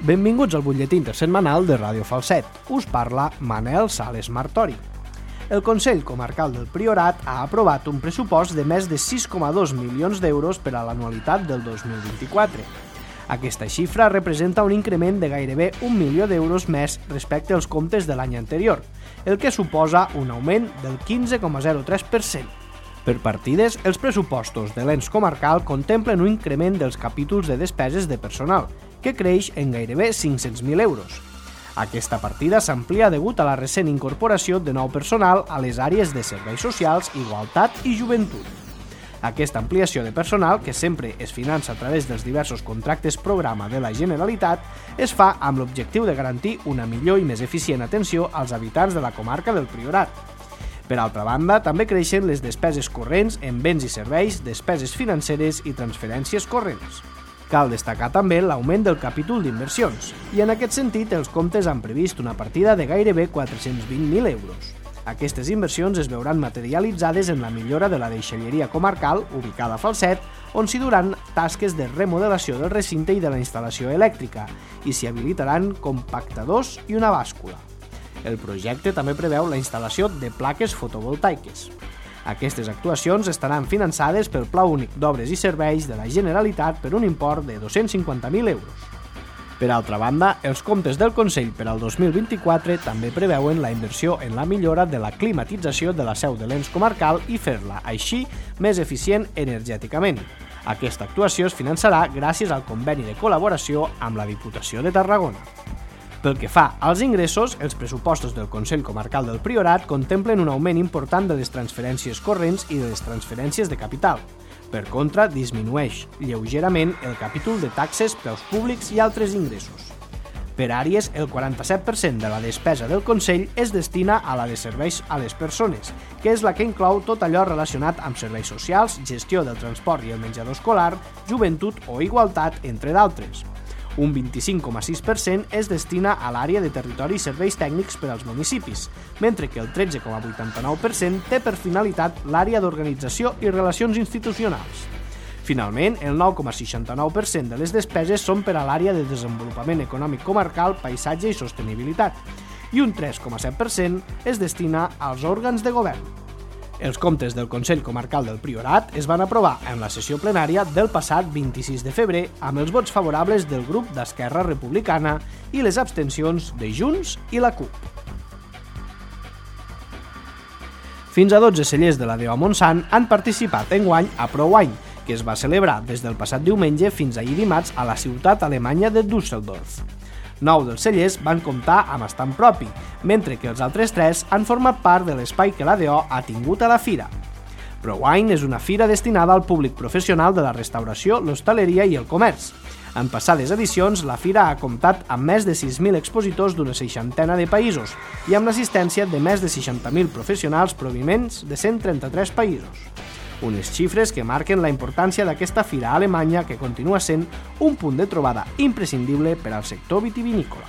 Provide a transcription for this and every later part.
Benvinguts al butlletí intersetmanal de Ràdio Falset. Us parla Manel Sales Martori. El Consell Comarcal del Priorat ha aprovat un pressupost de més de 6,2 milions d'euros per a l'anualitat del 2024. Aquesta xifra representa un increment de gairebé 1 milió d'euros més respecte als comptes de l'any anterior, el que suposa un augment del 15,03%. Per partides, els pressupostos de l'ens comarcal contemplen un increment dels capítols de despeses de personal, que creix en gairebé 500.000 euros. Aquesta partida s'amplia degut a la recent incorporació de nou personal a les àrees de serveis socials, igualtat i joventut. Aquesta ampliació de personal, que sempre es finança a través dels diversos contractes programa de la Generalitat, es fa amb l'objectiu de garantir una millor i més eficient atenció als habitants de la comarca del Priorat. Per altra banda, també creixen les despeses corrents en béns i serveis, despeses financeres i transferències corrents. Cal destacar també l'augment del capítol d'inversions, i en aquest sentit els comptes han previst una partida de gairebé 420.000 euros. Aquestes inversions es veuran materialitzades en la millora de la deixalleria comarcal, ubicada a Falset, on s'hi duran tasques de remodelació del recinte i de la instal·lació elèctrica, i s'hi habilitaran compactadors i una bàscula. El projecte també preveu la instal·lació de plaques fotovoltaiques. Aquestes actuacions estaran finançades pel Pla Únic d'Obres i Serveis de la Generalitat per un import de 250.000 euros. Per altra banda, els comptes del Consell per al 2024 també preveuen la inversió en la millora de la climatització de la seu de l'ens comarcal i fer-la, així, més eficient energèticament. Aquesta actuació es finançarà gràcies al conveni de col·laboració amb la Diputació de Tarragona. Pel que fa als ingressos, els pressupostos del Consell Comarcal del Priorat contemplen un augment important de les transferències corrents i de les transferències de capital. Per contra, disminueix lleugerament el capítol de taxes, preus públics i altres ingressos. Per àrees, el 47% de la despesa del Consell es destina a la de serveis a les persones, que és la que inclou tot allò relacionat amb serveis socials, gestió del transport i el menjador escolar, joventut o igualtat, entre d'altres. Un 25,6% es destina a l'àrea de territori i serveis tècnics per als municipis, mentre que el 13,89% té per finalitat l'àrea d'organització i relacions institucionals. Finalment, el 9,69% de les despeses són per a l'àrea de desenvolupament econòmic comarcal, paisatge i sostenibilitat, i un 3,7% es destina als òrgans de govern. Els comptes del Consell Comarcal del Priorat es van aprovar en la sessió plenària del passat 26 de febrer amb els vots favorables del grup d'Esquerra Republicana i les abstencions de Junts i la CUP. Fins a 12 cellers de la Déu a Montsant han participat enguany a ProWine, que es va celebrar des del passat diumenge fins ahir dimarts a la ciutat alemanya de Düsseldorf. 9 dels cellers van comptar amb estant propi, mentre que els altres 3 han format part de l'espai que l'ADO ha tingut a la fira. ProWine és una fira destinada al públic professional de la restauració, l'hostaleria i el comerç. En passades edicions, la fira ha comptat amb més de 6.000 expositors d'una 60ena de països i amb l'assistència de més de 60.000 professionals provinents de 133 països. Unes xifres que marquen la importància d'aquesta fira alemanya que continua sent un punt de trobada imprescindible per al sector vitivinícola.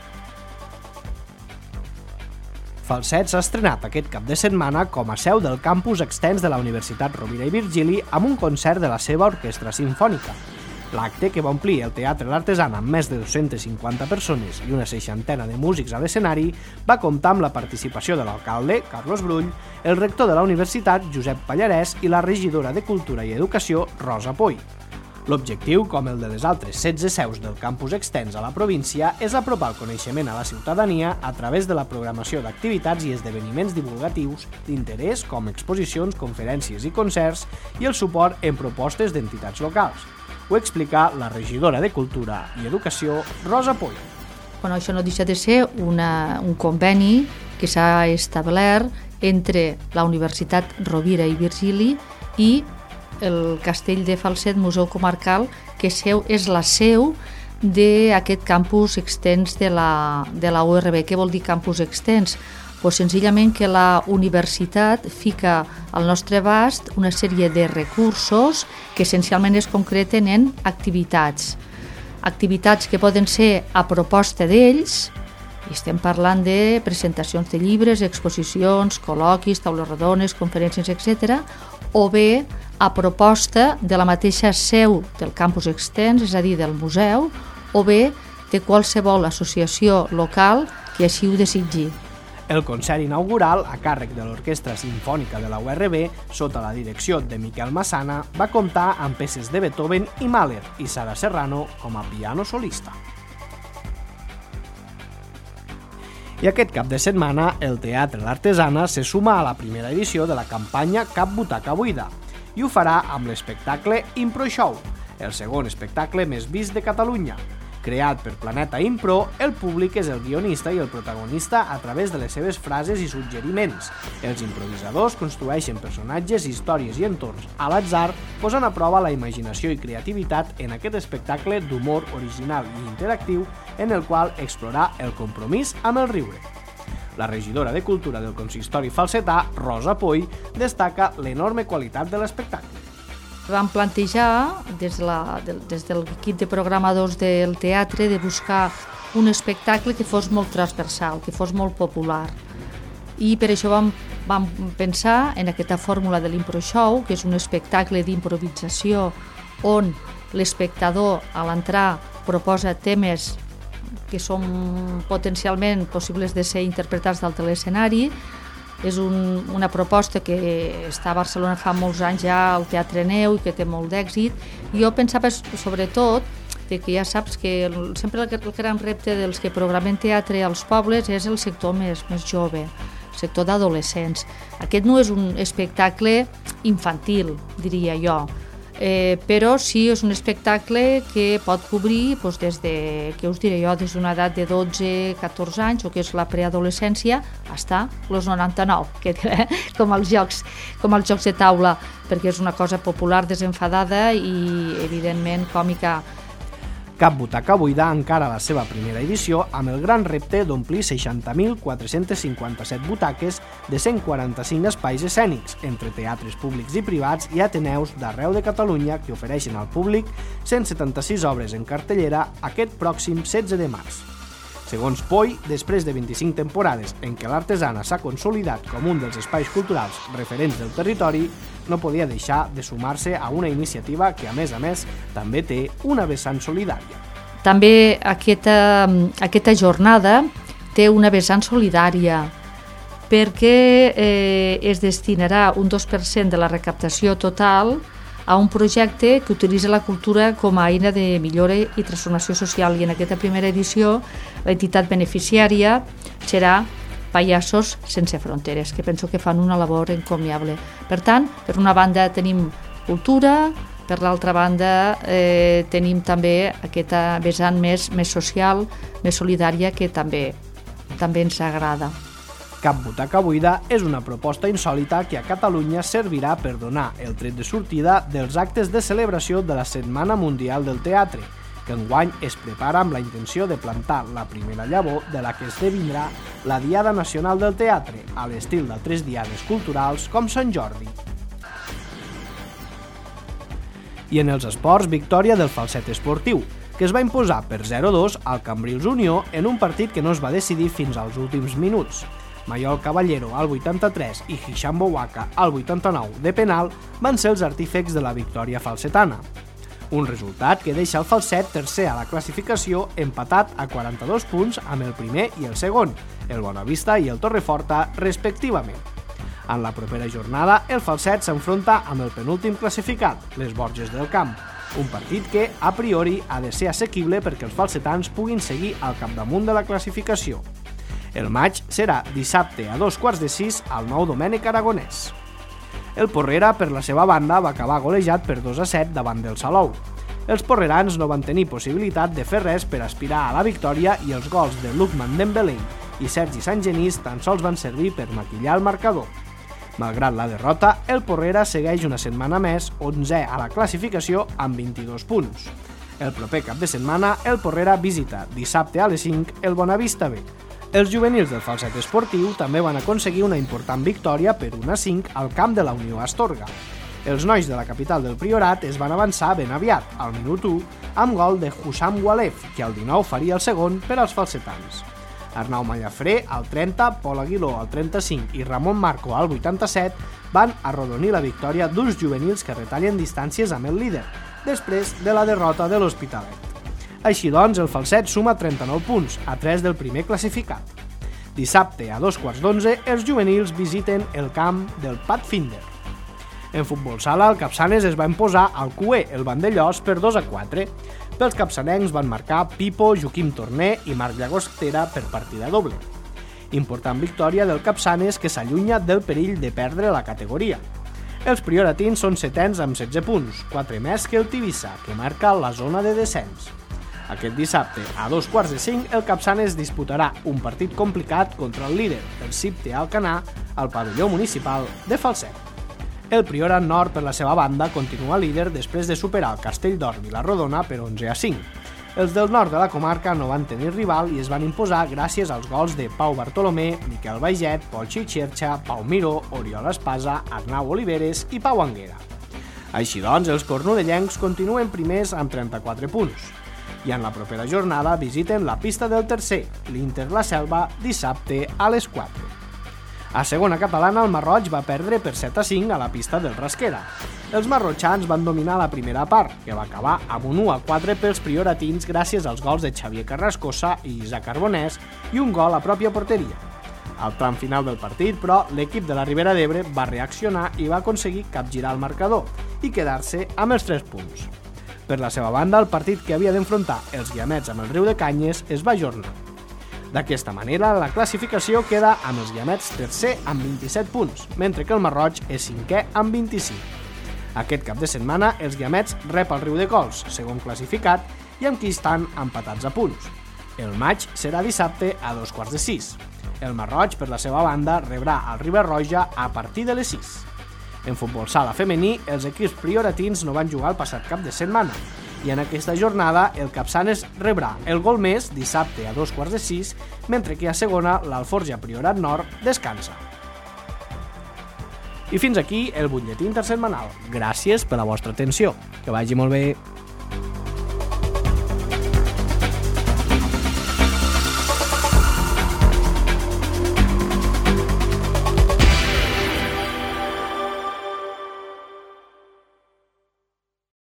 Falset s'ha estrenat aquest cap de setmana com a seu del campus extens de la Universitat Rovira i Virgili amb un concert de la seva orquestra simfònica. L'acte, que va omplir el Teatre l'Artesana amb més de 250 persones i una 60ena de músics a l'escenari, va comptar amb la participació de l'alcalde, Carlos Brull, el rector de la universitat, Josep Pallarès, i la regidora de Cultura i Educació, Rosa Poy. L'objectiu, com el de les altres 16 seus del campus extens a la província, és apropar el coneixement a la ciutadania a través de la programació d'activitats i esdeveniments divulgatius d'interès com exposicions, conferències i concerts i el suport en propostes d'entitats locals. Ho explica la regidora de Cultura i Educació, Rosa Poy. Això no deixa de ser un conveni que s'ha establert entre la Universitat Rovira i Virgili i el Castell de Falset Museu Comarcal, que és la seu d'aquest campus extens de la URB. Què vol dir campus extens? Senzillament que la universitat fica al nostre abast una sèrie de recursos que essencialment es concreten en activitats. Activitats que poden ser a proposta d'ells, i estem parlant de presentacions de llibres, exposicions, col·loquis, taules rodones, conferències, etc., o bé a proposta de la mateixa seu del campus extens, és a dir, del museu, o bé de qualsevol associació local que així ho desitgi. El concert inaugural, a càrrec de l'Orquestra Simfònica de la URB, sota la direcció de Miquel Massana, va comptar amb peces de Beethoven i Mahler i Sara Serrano com a piano solista. I aquest cap de setmana, el Teatre L'Artesana se suma a la primera edició de la campanya Cap butaca buida i ho farà amb l'espectacle Impro Show, el segon espectacle més vist de Catalunya. Creat per Planeta Impro, el públic és el guionista i el protagonista a través de les seves frases i suggeriments. Els improvisadors construeixen personatges, històries i entorns a l'atzar, posant a prova la imaginació i creativitat en aquest espectacle d'humor original i interactiu en el qual explorar el compromís amb el riure. La regidora de Cultura del Consistori Falsetà, Rosa Poy, destaca l'enorme qualitat de l'espectacle. Vam plantejar, des de l'equip de programadors del teatre, de buscar un espectacle que fos molt transversal, que fos molt popular. I per això vam pensar en aquesta fórmula de l'Impro Show, que és un espectacle d'improvisació on l'espectador, a l'entrar, proposa temes que són potencialment possibles de ser interpretats dalt de l'escenari. És una proposta que està a Barcelona fa molts anys ja al Teatre Neu i que té molt d'èxit. I jo pensava sobretot que ja saps que sempre el gran repte dels que programen teatre als pobles és el sector més jove, el sector d'adolescents. Aquest no és un espectacle infantil, diria jo, però sí és un espectacle que pot cobrir des de, què us diré jo, des d'una edat de 12-14 anys, o que és la preadolescència, fins als 99, com els jocs de taula, perquè és una cosa popular, desenfadada i evidentment còmica. Cap butaca buida encara la seva primera edició amb el gran repte d'omplir 60.457 butaques de 145 espais escènics, entre teatres públics i privats i ateneus d'arreu de Catalunya que ofereixen al públic 176 obres en cartellera aquest pròxim 16 de març. Segons Poy, després de 25 temporades en què l'Artesana s'ha consolidat com un dels espais culturals referents del territori, no podia deixar de sumar-se a una iniciativa que, a més, també té una vessant solidària. També aquesta jornada té una vessant solidària perquè es destinarà un 2% de la recaptació total a un projecte que utilitza la cultura com a eina de millora i transformació social, i en aquesta primera edició l'entitat beneficiària serà Pallassos Sense Fronteres, que penso que fan una labor encomiable. Per tant, per una banda tenim cultura, per l'altra banda tenim també aquesta vessant més social, més solidària, que també ens agrada. Cap butaca buida és una proposta insòlita que a Catalunya servirà per donar el tret de sortida dels actes de celebració de la Setmana Mundial del Teatre, que enguany es prepara amb la intenció de plantar la primera llavor de la que esdevindrà la Diada Nacional del Teatre, a l'estil d'altres diades culturals com Sant Jordi. I en els esports, victòria del Falset Esportiu, que es va imposar per 0-2 al Cambrils Unió en un partit que no es va decidir fins als últims minuts. Maiol Caballero al 83 i Hisham Bouaka al 89 de penal van ser els artífecs de la victòria falsetana. Un resultat que deixa el Falset tercer a la classificació, empatat a 42 punts amb el primer i el segon, el Bonavista i el Torreforta, respectivament. En la propera jornada, el Falset s'enfronta amb el penúltim classificat, les Borges del Camp, un partit que, a priori, ha de ser assequible perquè els falsetans puguin seguir al capdamunt de la classificació. El maig serà dissabte a 5:15 al Nou Domènec Aragonès. El Porrera, per la seva banda, va acabar golejat per 2-7 davant del Salou. Els porrerans no van tenir possibilitat de fer res per aspirar a la victòria i els gols de Lukman Dembélé i Sergi Santgenís tan sols van servir per maquillar el marcador. Malgrat la derrota, el Porrera segueix una setmana més 11è a la classificació amb 22 punts. El proper cap de setmana, el Porrera visita dissabte a les 5 el Bonavista B. Els juvenils del Falset Esportiu també van aconseguir una important victòria per 1-5 al camp de la Unió Astorga. Els nois de la capital del Priorat es van avançar ben aviat, al minut 1, amb gol de Hussam Walef, que al 19 faria el segon per als falsetans. Arnau Mallafré al 30, Pol Aguiló al 35 i Ramon Marco al 87 van arrodonir la victòria d'uns juvenils que retallen distàncies amb el líder, després de la derrota de l'Hospitalet. Així doncs, el Falset suma 39 punts, a 3 del primer classificat. Dissabte, a 2:15, els juvenils visiten el camp del Pathfinder. En futbol sala, el Capçanes es va imposar al QE, el Vandellós, per 2-4. Pels capçanencs van marcar Pipo, Joaquim Torner i Marc Llagostera per partida doble. Important victòria del Capçanes, que s'allunya del perill de perdre la categoria. Els prioratins són setens amb 16 punts, 4 més que el Tivissa, que marca la zona de descens. Aquest dissabte, a 2:45, el Capçanes disputarà un partit complicat contra el líder, el Cipte Alcanar, al pavelló municipal de Falset. El Priorat Nord, per la seva banda, continua líder després de superar el Castelldor i la Rodona per 11-5. Els del nord de la comarca no van tenir rival i es van imposar gràcies als gols de Pau Bartolomé, Miquel Baiget, Pol Xixerxa, Pau Miró, Oriol Espasa, Arnau Oliveres i Pau Anguera. Així doncs, els cornudellencs continuen primers amb 34 punts. I en la propera jornada visiten la pista del tercer, l'Inter La Selva, dissabte a les 4. A segona catalana, el Marroig va perdre per 7-5 a la pista del Rasquera. Els marrotxans van dominar la primera part, que va acabar amb un 1-4 pels prioratins gràcies als gols de Xavier Carrascosa i Isaac Carbonès i un gol a pròpia porteria. Al tram final del partit, però, l'equip de la Ribera d'Ebre va reaccionar i va aconseguir capgirar el marcador i quedar-se amb els 3 punts. Per la seva banda, el partit que havia d'enfrontar els Guiamets amb el Riu de Canyes es va ajornar. D'aquesta manera, la classificació queda amb els Guiamets tercer amb 27 punts, mentre que el Marroig és cinquè amb 25. Aquest cap de setmana, els Guiamets rep el Riu de Cols, segon classificat, i amb qui estan empatats a punts. El maig serà dissabte a 2:15. El Marroig, per la seva banda, rebrà el Riba-roja a partir de les 6. En futbol sala femení, els equips prioratins no van jugar el passat cap de setmana, i en aquesta jornada el Capçanes rebrà el Golmés dissabte a 2:15, mentre que a segona l'Alforja Priorat Nord descansa. I fins aquí el butlletí intersetmanal. Gràcies per la vostra atenció. Que vagi molt bé.